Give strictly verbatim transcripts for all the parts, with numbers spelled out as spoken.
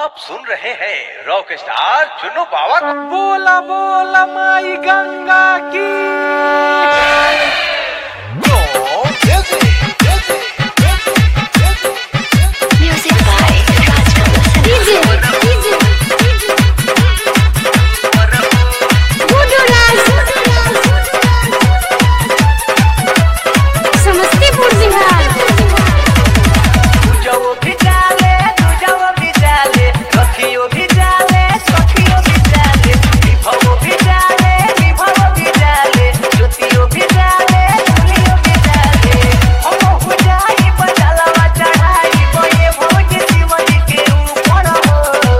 आप सुन रहे हैं रॉक स्टार चुन्नू बाबा। बोला बोला माई गंगा की। Music by Rajkumar DJ DJ Budu Raj Samastipur Bihar. तुझो भी जाले तुझो भी जाले रखियो भी जाले सखियो भी जाले विभव भी जाले विभव भी जाले ज्योतियो भी जाले दुनियो भी जाले हम हो जाई बचलवा चढ़ाई बोए भोज शिव जी के ऊपर हो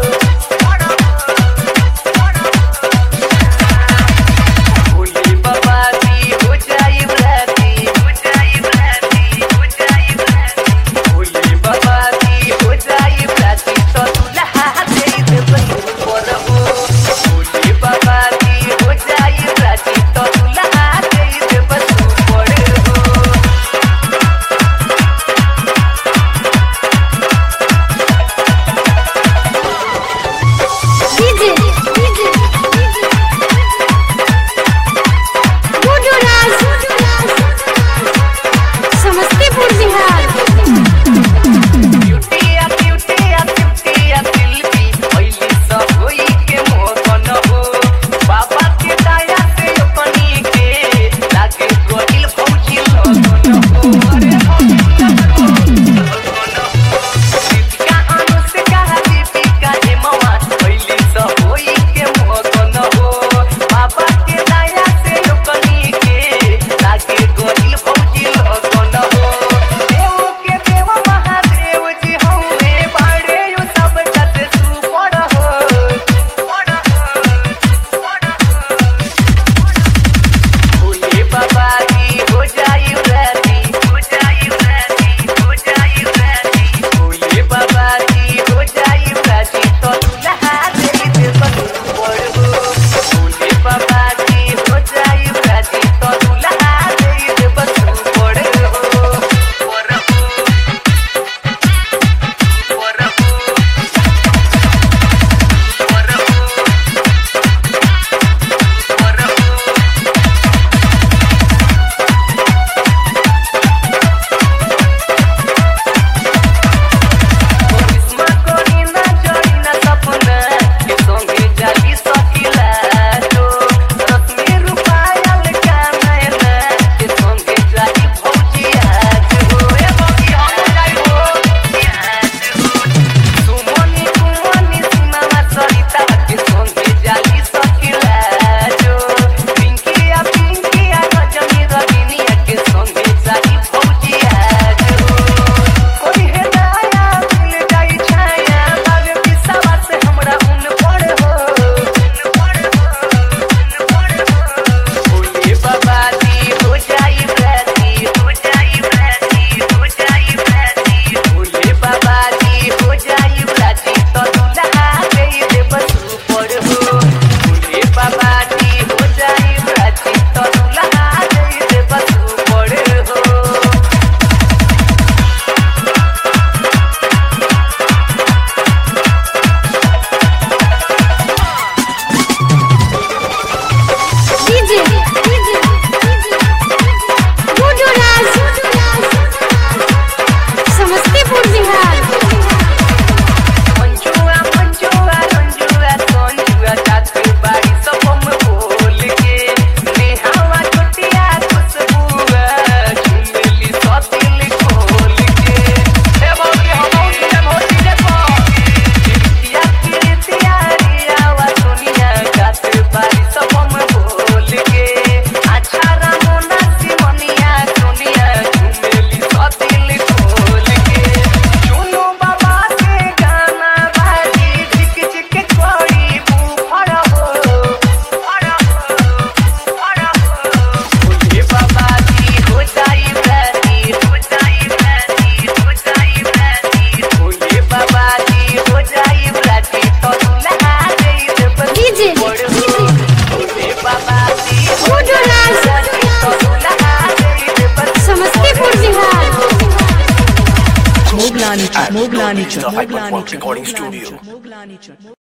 Moglani Chowk. Recording Studio.